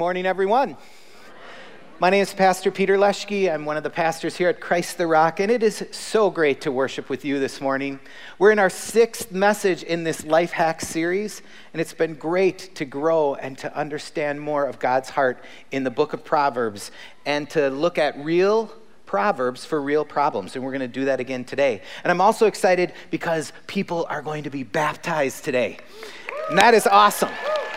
morning, everyone. My name is Pastor Peter Leschke. I'm one of the pastors here at Christ the Rock, and it is so great to worship with you this morning. We're in our 6th message in this Life Hack series, and it's been great to grow and to understand more of God's heart in the book of Proverbs and to look at real Proverbs for real problems, and we're going to do that again today. And I'm also excited because people are going to be baptized today, and that is awesome.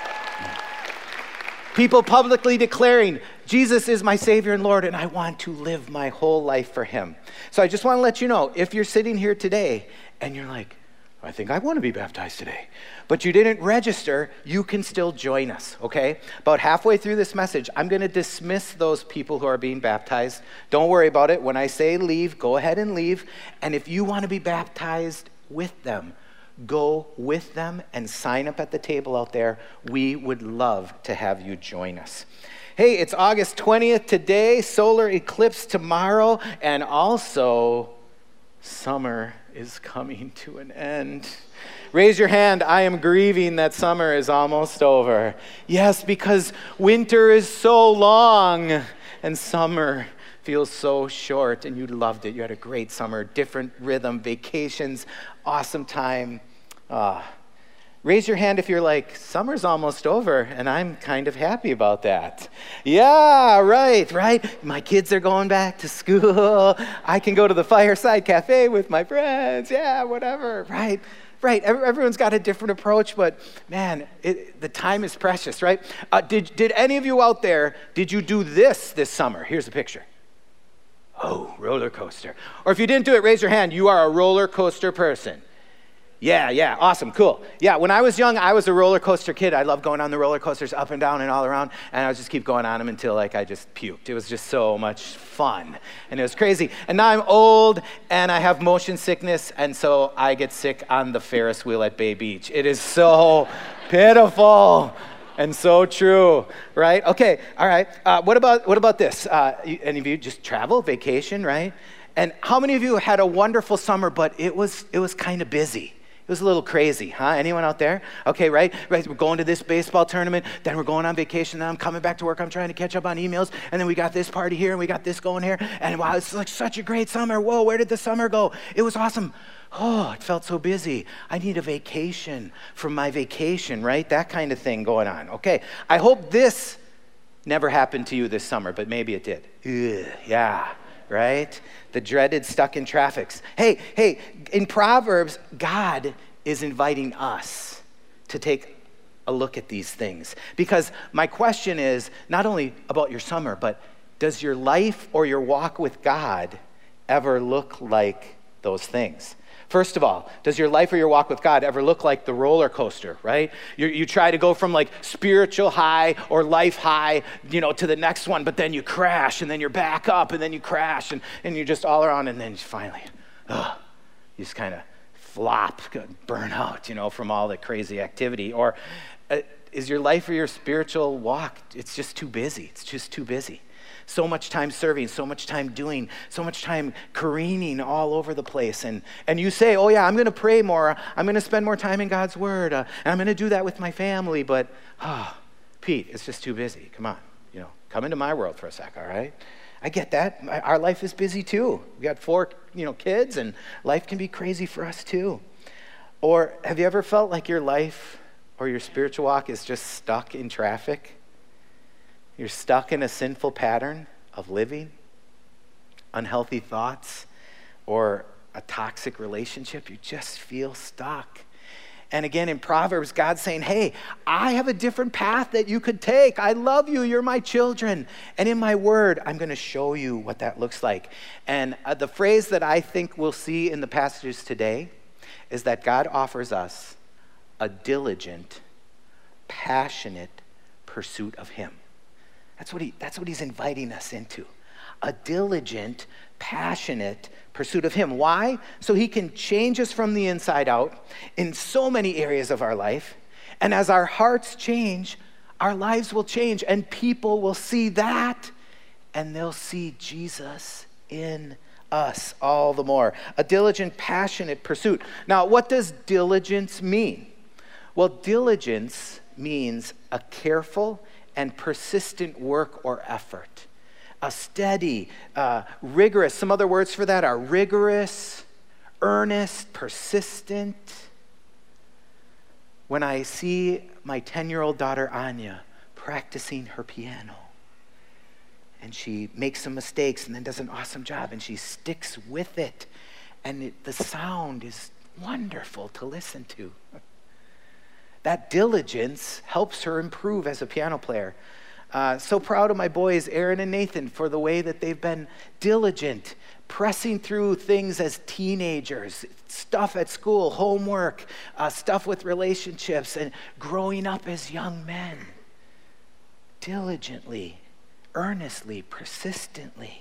People publicly declaring, Jesus is my Savior and Lord, and I want to live my whole life for Him. So I just want to let you know, if you're sitting here today and you're like, I think I want to be baptized today, but you didn't register, you can still join us, okay? About halfway through this message, I'm going to dismiss those people who are being baptized. Don't worry about it. When I say leave, go ahead and leave. And if you want to be baptized with them, go with them and sign up at the table out there. We would love to have you join us. Hey, it's August 20th today, solar eclipse tomorrow, and also summer is coming to an end. Raise your hand. I am grieving that summer is almost over. Yes, because winter is so long and summer feels so short, and you loved it. You had a great summer, different rhythm, vacations, awesome time. Raise your hand if you're like, summer's almost over, and I'm kind of happy about that. Yeah, right. My kids are going back to school. I can go to the Fireside Cafe with my friends. Yeah, whatever, right. Everyone's got a different approach, but man, the time is precious, right? Did any of you out there, did you do this summer? Here's a picture. Oh, roller coaster. Or if you didn't do it, raise your hand. You are a roller coaster person. Yeah, awesome, cool. Yeah, when I was young, I was a roller coaster kid. I loved going on the roller coasters up and down and all around, and I would just keep going on them until I just puked. It was just so much fun, and it was crazy. And now I'm old, and I have motion sickness, and so I get sick on the Ferris wheel at Bay Beach. It is so pitiful. And so true, right? Okay, all right. What about this? Any of you just travel, vacation, right? And how many of you had a wonderful summer, but it was kind of busy? It was a little crazy, huh? Anyone out there? Okay, right. We're going to this baseball tournament, then we're going on vacation, then I'm coming back to work, I'm trying to catch up on emails, and then we got this party here, and we got this going here, and wow, it's like such a great summer. Whoa, where did the summer go? It was awesome. Oh, it felt so busy. I need a vacation from my vacation, right? That kind of thing going on. Okay, I hope this never happened to you this summer, but maybe it did. Ugh, yeah, right? The dreaded stuck in traffics. Hey, in Proverbs, God is inviting us to take a look at these things. Because my question is not only about your summer, but does your life or your walk with God ever look like those things? First of all, does your life or your walk with God ever look like the roller coaster, right? You try to go from like spiritual high or life high, to the next one, but then you crash, and then you're back up, and then you crash, and you're just all around, and then finally, you just kind of flop, burn out, from all the crazy activity. Or is your life or your spiritual walk, it's just too busy. It's just too busy. So much time serving, so much time doing, so much time careening all over the place. And you say, oh yeah, I'm going to pray more. I'm going to spend more time in God's Word. And I'm going to do that with my family. But, Pete, it's just too busy. Come on, come into my world for a sec, all right? I get that. Our life is busy too. We got 4, kids, and life can be crazy for us too. Or have you ever felt like your life or your spiritual walk is just stuck in traffic? You're stuck in a sinful pattern of living, unhealthy thoughts, or a toxic relationship. You just feel stuck. And again, in Proverbs, God's saying, hey, I have a different path that you could take. I love you. You're my children. And in my word, I'm going to show you what that looks like. And the phrase that I think we'll see in the passages today is that God offers us a diligent, passionate pursuit of Him. That's what He's inviting us into. A diligent, passionate pursuit of Him. Why? So He can change us from the inside out in so many areas of our life. And as our hearts change, our lives will change, and people will see that, and they'll see Jesus in us all the more. A diligent, passionate pursuit. Now, what does diligence mean? Well, diligence means a careful and persistent work or effort. A steady, rigorous. Some other words for that are rigorous, earnest, persistent. When I see my 10-year-old daughter, Anya, practicing her piano, and she makes some mistakes and then does an awesome job, and she sticks with it, and the sound is wonderful to listen to. That diligence helps her improve as a piano player. So proud of my boys, Aaron and Nathan, for the way that they've been diligent, pressing through things as teenagers, stuff at school, homework, stuff with relationships, and growing up as young men. Diligently, earnestly, persistently.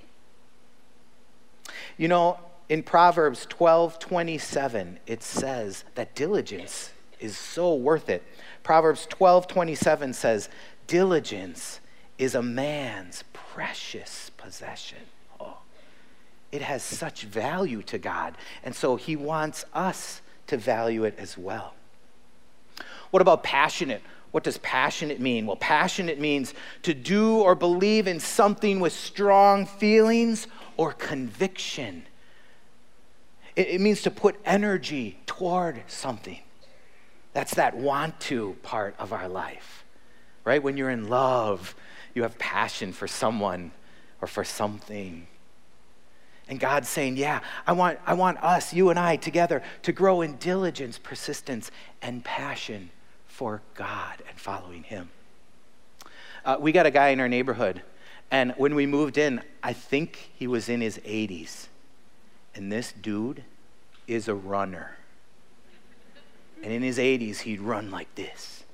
You know, in Proverbs 12:27, it says that diligence is so worth it. Proverbs 12:27 says, diligence is a man's precious possession. Oh, it has such value to God, and so he wants us to value it as well. What about passionate? What does passionate mean? Well, passionate means to do or believe in something with strong feelings or conviction. It means to put energy toward something. That's that want to part of our life, right? When you're in love, you have passion for someone or for something. And God's saying, yeah, I want us, you and I, together to grow in diligence, persistence, and passion for God and following him. We got a guy in our neighborhood, and when we moved in, I think he was in his 80s. And this dude is a runner. And in his 80s, he'd run like this.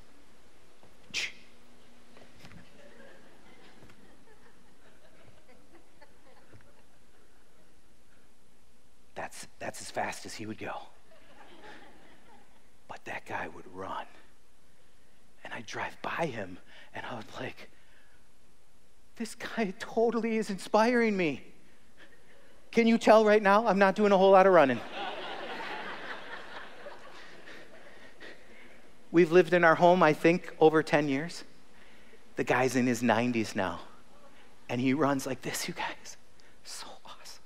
That's as fast as he would go. But that guy would run. And I'd drive by him, and I would like, this guy totally is inspiring me. Can you tell right now I'm not doing a whole lot of running? We've lived in our home, I think, over 10 years. The guy's in his 90s now. And he runs like this, you guys. So awesome.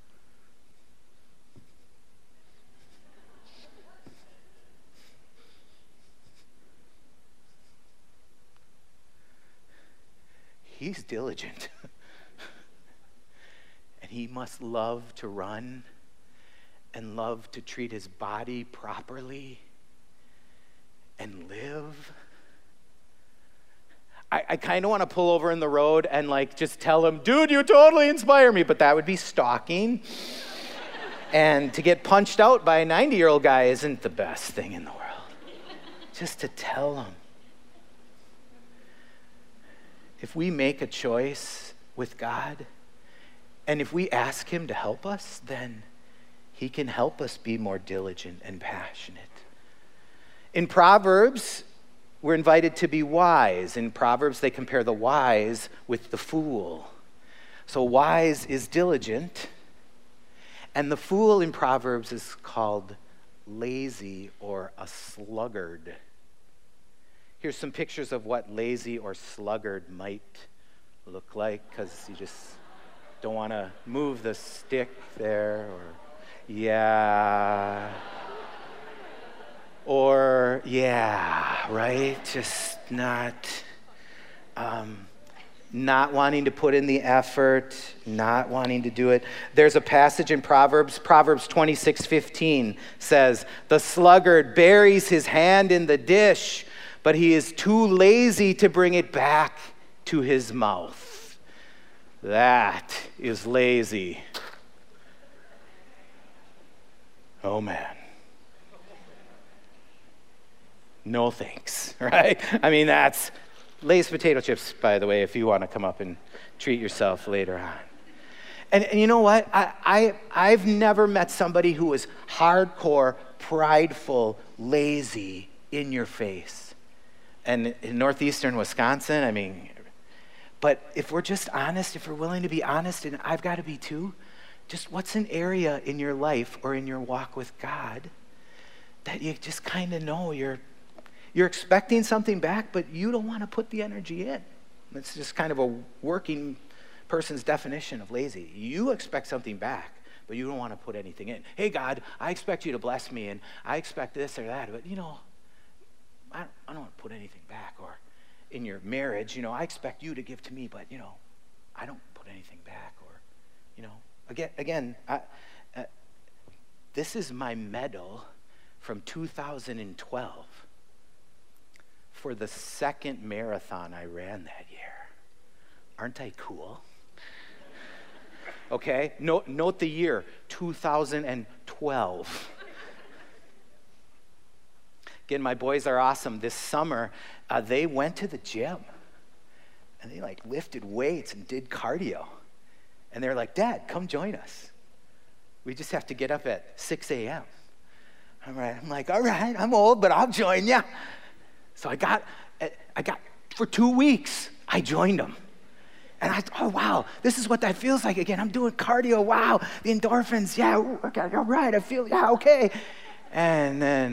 He's diligent. And he must love to run and love to treat his body properly and live. I kind of want to pull over in the road and like just tell him, dude, you totally inspire me, but that would be stalking. And to get punched out by a 90-year-old guy isn't the best thing in the world. Just to tell him. If we make a choice with God, and if we ask him to help us, then he can help us be more diligent and passionate. In Proverbs, we're invited to be wise. In Proverbs, they compare the wise with the fool. So wise is diligent, and the fool in Proverbs is called lazy or a sluggard. Here's some pictures of what lazy or sluggard might look like, because you just don't want to move the stick there, or yeah. Or, yeah, right? Just not wanting to put in the effort, not wanting to do it. There's a passage in Proverbs 26:15 says, the sluggard buries his hand in the dish, but he is too lazy to bring it back to his mouth. That is lazy. Oh, man. No thanks, right? I mean, that's Lay's potato chips, by the way, if you want to come up and treat yourself later on. And you know what? I've never met somebody who was hardcore, prideful, lazy, in your face. And in northeastern Wisconsin, I mean, but if we're just honest, if we're willing to be honest, and I've got to be too, just what's an area in your life or in your walk with God that you just kind of know you're expecting something back, but you don't want to put the energy in. It's just kind of a working person's definition of lazy. You expect something back, but you don't want to put anything in. Hey, God, I expect you to bless me, and I expect this or that, but, I don't want to put anything back. Or in your marriage, I expect you to give to me, but, I don't put anything back. Or, again, this is my medal from 2012 for the second marathon I ran that year. Aren't I cool? Okay, note the year, 2012. Again, my boys are awesome. This summer, they went to the gym, and they lifted weights and did cardio. And they're like, Dad, come join us. We just have to get up at 6 a.m. I'm like, all right, I'm old, but I'll join you. So I got for 2 weeks, I joined them. And I thought, oh, wow, this is what that feels like again. I'm doing cardio. Wow, the endorphins. Yeah, okay, all right, I feel, yeah, okay. And then,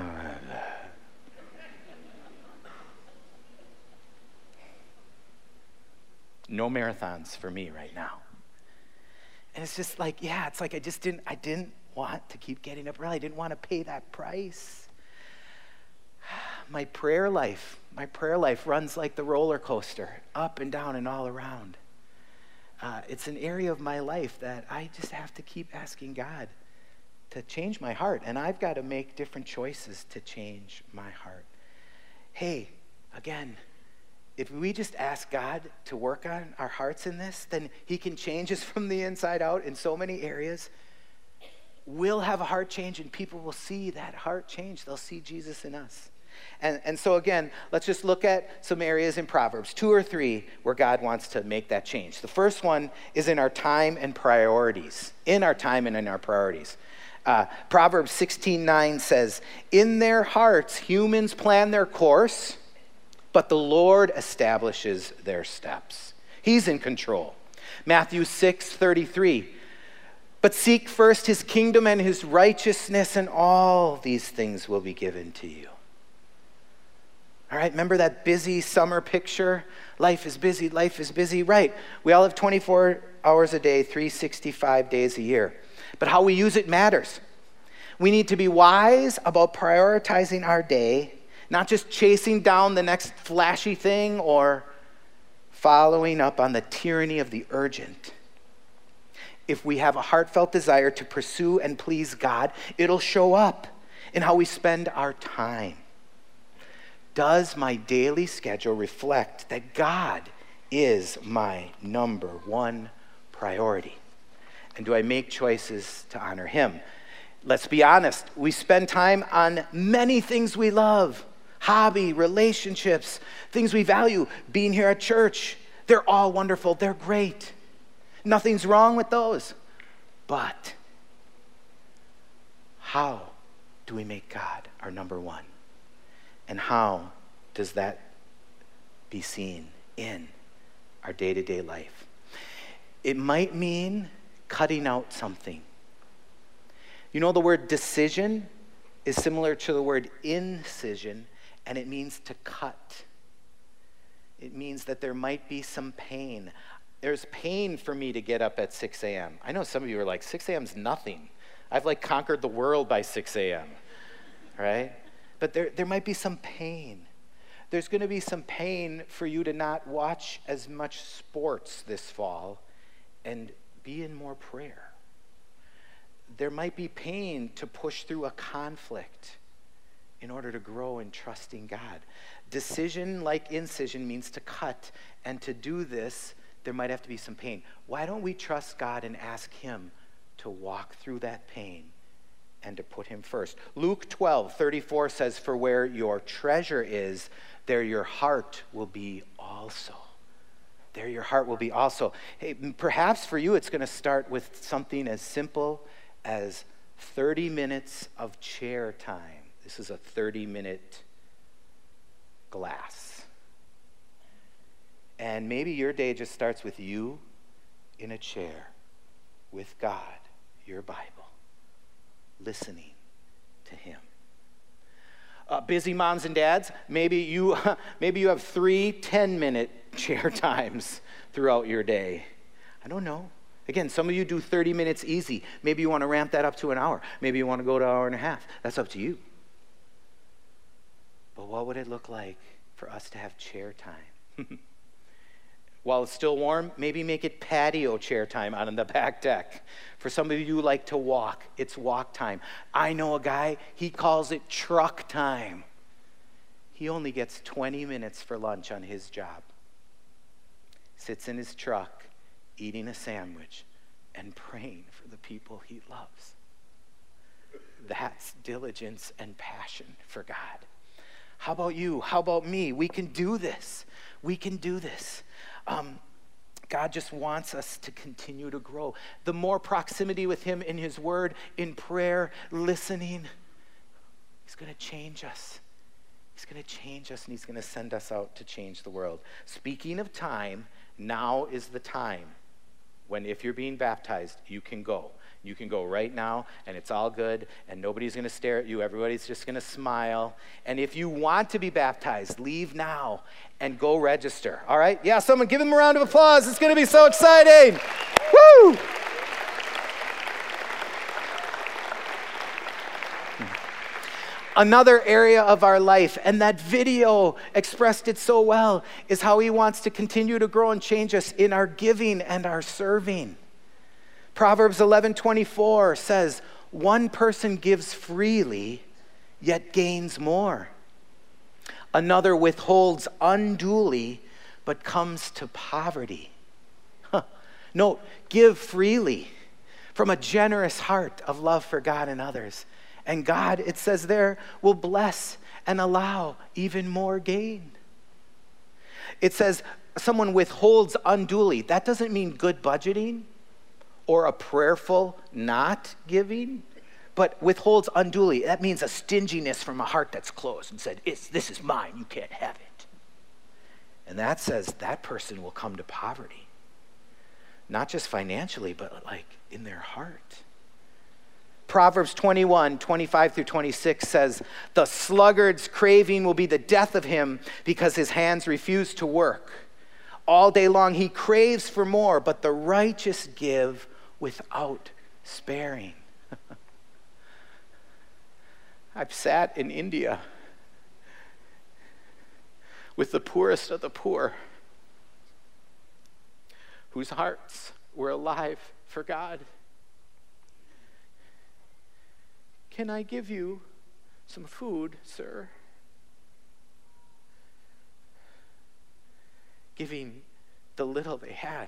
no marathons for me right now. And it's just I didn't want to keep getting up early. I didn't want to pay that price. My prayer life runs like the roller coaster, up and down and all around. It's an area of my life that I just have to keep asking God to change my heart. And I've got to make different choices to change my heart. Hey, again, if we just ask God to work on our hearts in this, then he can change us from the inside out in so many areas. We'll have a heart change, and people will see that heart change. They'll see Jesus in us. And so again, let's just look at some areas in Proverbs, 2 or 3, where God wants to make that change. The first one is in our time and priorities. In our time and in our priorities. Proverbs 16:9 says, in their hearts humans plan their course, but the Lord establishes their steps. He's in control. Matthew 6:33, but seek first his kingdom and his righteousness, and all these things will be given to you. All right, remember that busy summer picture? Life is busy, right. We all have 24 hours a day, 365 days a year. But how we use it matters. We need to be wise about prioritizing our day, not just chasing down the next flashy thing or following up on the tyranny of the urgent. If we have a heartfelt desire to pursue and please God, it'll show up in how we spend our time. Does my daily schedule reflect that God is my number one priority? And do I make choices to honor him? Let's be honest, we spend time on many things we love. Hobby, relationships, things we value, being here at church. They're all wonderful, they're great. Nothing's wrong with those. But how do we make God our number one? And how does that be seen in our day-to-day life? It might mean cutting out something. You know, the word decision is similar to the word incision, and it means to cut. It means that there might be some pain. There's pain for me to get up at 6 a.m. I know some of you are like, 6 a.m. is nothing. I've conquered the world by 6 a.m., right? But there might be some pain. There's going to be some pain for you to not watch as much sports this fall and be in more prayer. There might be pain to push through a conflict in order to grow in trusting God. Decision, like incision, means to cut. And to do this, there might have to be some pain. Why don't we trust God and ask him to walk through that pain and to put him first? Luke 12:34 says, for where your treasure is, there your heart will be also. There your heart will be also. Hey, perhaps for you it's going to start with something as simple as 30 minutes of chair time. This is a 30-minute glass. And maybe your day just starts with you in a chair with God, your Bible, listening to him. Busy moms and dads, maybe you have 3 10-minute chair times throughout your day? I don't know. Again, some of you do 30 minutes easy. Maybe you want to ramp that up to an hour. Maybe you want to go to an hour and a half. That's up to you. But what would it look like for us to have chair time? While it's still warm, maybe make it patio chair time out on the back deck. For some of you who like to walk, it's walk time. I know a guy, he calls it truck time. He only gets 20 minutes for lunch on his job. Sits in his truck, eating a sandwich and praying for the people he loves. That's diligence and passion for God. How about you? How about me? We can do this. We can do this. God just wants us to continue to grow. The more proximity with him in his word, in prayer, listening, he's going to change us. He's going to change us, and he's going to send us out to change the world. Speaking of time, now is the time when, if you're being baptized, you can go. You can go right now, and it's all good, and nobody's going to stare at you. Everybody's just going to smile. And if you want to be baptized, leave now and go register. All right? Yeah, someone give him a round of applause. It's going to be so exciting. Woo! Another area of our life, and that video expressed it so well, is how he wants to continue to grow and change us in our giving and our serving. Proverbs 11:24 says, one person gives freely, yet gains more. Another withholds unduly, but comes to poverty. Note, give freely from a generous heart of love for God and others. And God, it says there, will bless and allow even more gain. It says someone withholds unduly. That doesn't mean good budgeting or a prayerful not giving, but withholds unduly. That means a stinginess from a heart that's closed and said, this is mine, you can't have it. And that says that person will come to poverty. Not just financially, but like in their heart. Proverbs 21:25-26 says, the sluggard's craving will be the death of him because his hands refuse to work. All day long he craves for more, but the righteous give without sparing. I've sat in India with the poorest of the poor whose hearts were alive for God. Can I give you some food, sir? Giving the little they had.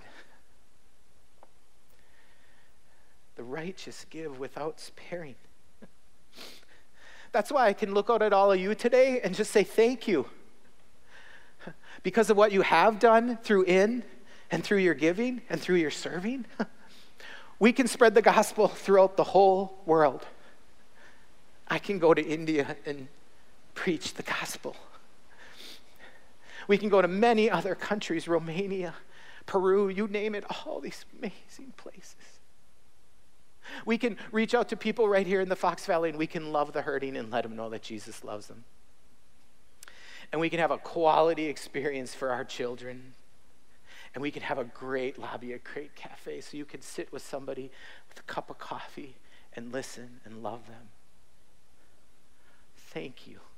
The righteous give without sparing. That's why I can look out at all of you today and just say thank you. Because of what you have done through your giving and through your serving, we can spread the gospel throughout the whole world. I can go to India and preach the gospel. We can go to many other countries, Romania, Peru, you name it, all these amazing places. We can reach out to people right here in the Fox Valley, and we can love the hurting and let them know that Jesus loves them. And we can have a quality experience for our children. And we can have a great lobby, a great cafe, so you can sit with somebody with a cup of coffee and listen and love them. Thank you.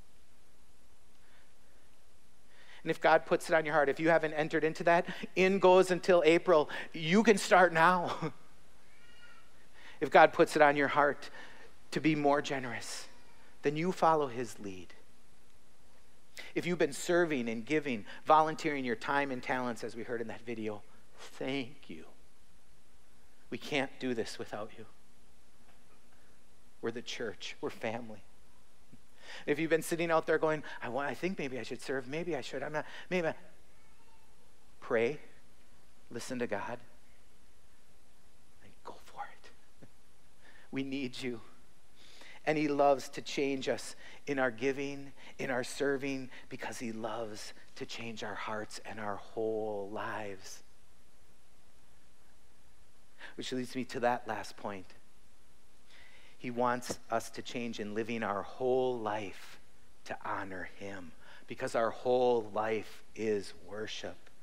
And if God puts it on your heart, if you haven't entered into that, in goes until April. You can start now. If God puts it on your heart to be more generous, then you follow his lead. If you've been serving and giving, volunteering your time and talents, as we heard in that video, thank you. We can't do this without you. We're the church. We're family. If you've been sitting out there going, I think maybe I should serve, maybe I should, I'm not, maybe. Pray, listen to God, and go for it. We need you. And he loves to change us in our giving, in our serving, because he loves to change our hearts and our whole lives. Which leads me to that last point. He wants us to change in living our whole life to honor him, because our whole life is worship.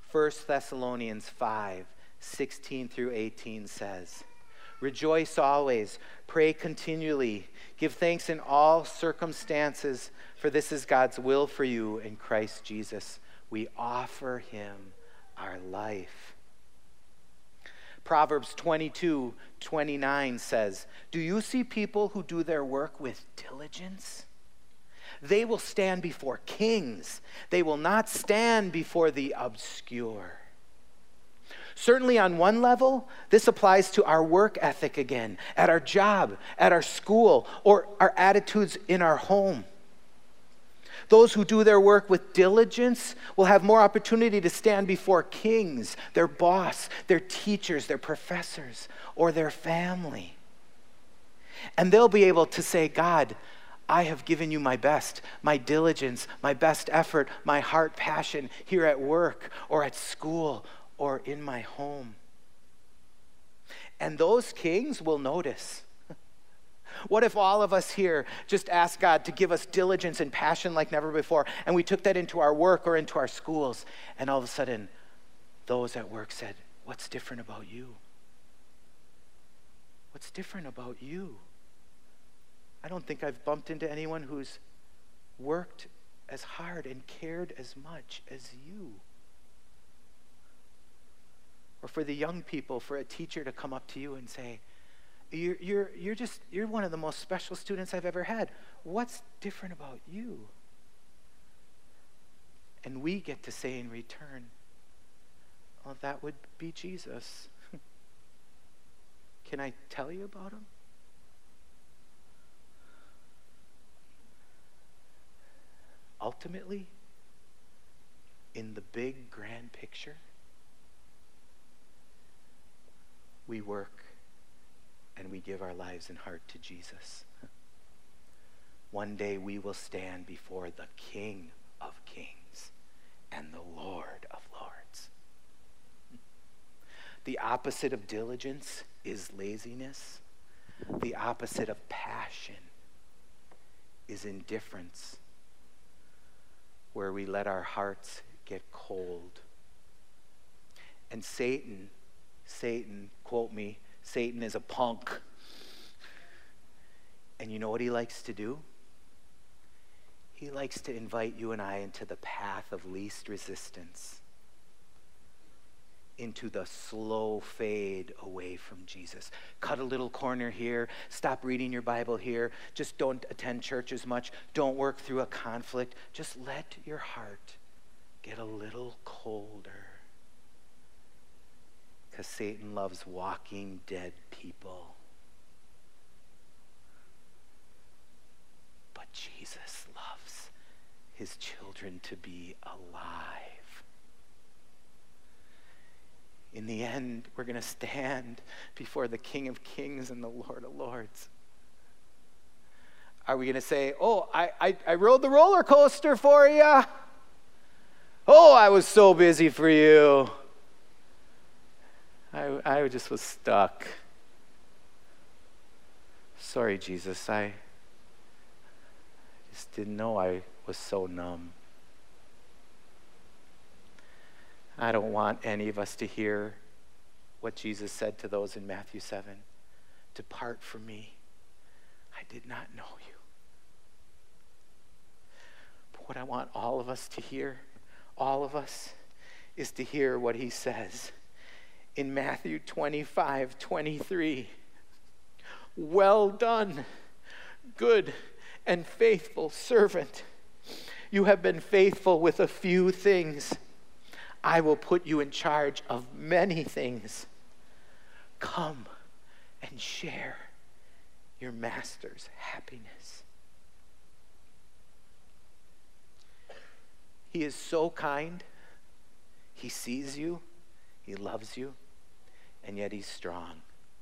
1 Thessalonians 5:16-18 says, "Rejoice always, pray continually, give thanks in all circumstances, for this is God's will for you in Christ Jesus. We offer him our life." Proverbs 22:29 says, "Do you see people who do their work with diligence? They will stand before kings. They will not stand before the obscure." Certainly on one level, this applies to our work ethic again, at our job, at our school, or our attitudes in our home. Those who do their work with diligence will have more opportunity to stand before kings, their boss, their teachers, their professors, or their family. And they'll be able to say, "God, I have given you my best, my diligence, my best effort, my heart passion here at work or at school or in my home." And those kings will notice. What if all of us here just asked God to give us diligence and passion like never before, and we took that into our work or into our schools, and all of a sudden, those at work said, "What's different about you? What's different about you? I don't think I've bumped into anyone who's worked as hard and cared as much as you." Or for the young people, for a teacher to come up to you and say, You're one of the most special students I've ever had. What's different about you?" And we get to say in return, "Oh, that would be Jesus." Can I tell you about him? Ultimately, in the big grand picture, we work and we give our lives and heart to Jesus. One day we will stand before the King of Kings and the Lord of Lords. The opposite of diligence is laziness. The opposite of passion is indifference, where we let our hearts get cold. And Satan, quote me, Satan is a punk. And you know what he likes to do? He likes to invite you and I into the path of least resistance, into the slow fade away from Jesus. Cut a little corner here, stop reading your Bible here, just don't attend church as much, don't work through a conflict. Just let your heart get a little colder. Because Satan loves walking dead people. But Jesus loves his children to be alive. In the end, we're going to stand before the King of Kings and the Lord of Lords. Are we going to say, "Oh, I rode the roller coaster for you. Oh, I was so busy for you. I just was stuck. Sorry, Jesus, I just didn't know I was so numb." I don't want any of us to hear what Jesus said to those in Matthew 7. "Depart from me. I did not know you." But what I want all of us to hear, all of us, is to hear what he says in Matthew 25:23. "Well done, good and faithful servant. You have been faithful with a few things. I will put you in charge of many things. Come and share your master's happiness." He is so kind. He sees you. He loves you. And yet he's strong.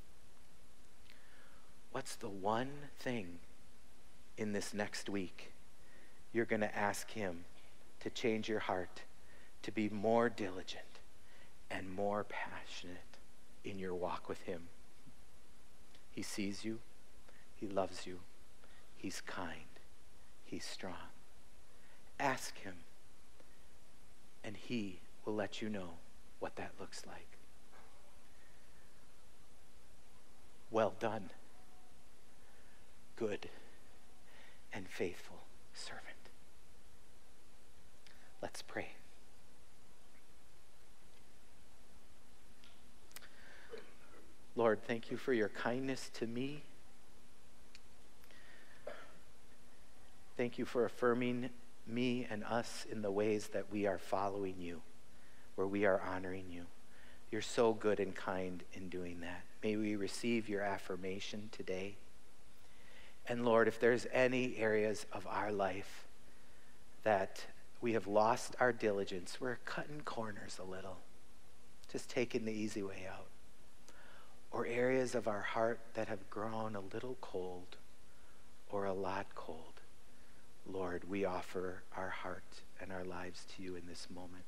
What's the one thing in this next week you're going to ask him to change your heart, to be more diligent and more passionate in your walk with him? He sees you. He loves you. He's kind. He's strong. Ask him, and he will let you know what that looks like. Well done, good and faithful servant. Let's pray. Lord, thank you for your kindness to me. Thank you for affirming me and us in the ways that we are following you, where we are honoring you. You're so good and kind in doing that. May we receive your affirmation today. And Lord, if there's any areas of our life that we have lost our diligence, we're cutting corners a little, just taking the easy way out, or areas of our heart that have grown a little cold or a lot cold, Lord, we offer our heart and our lives to you in this moment.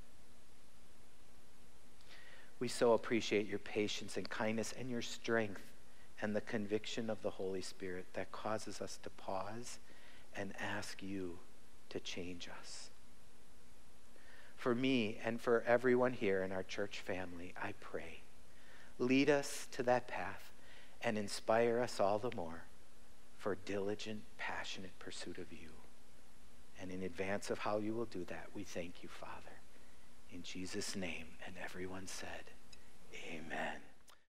We so appreciate your patience and kindness and your strength and the conviction of the Holy Spirit that causes us to pause and ask you to change us. For me and for everyone here in our church family, I pray, lead us to that path and inspire us all the more for diligent, passionate pursuit of you. And in advance of how you will do that, we thank you, Father. In Jesus' name, and everyone said, amen.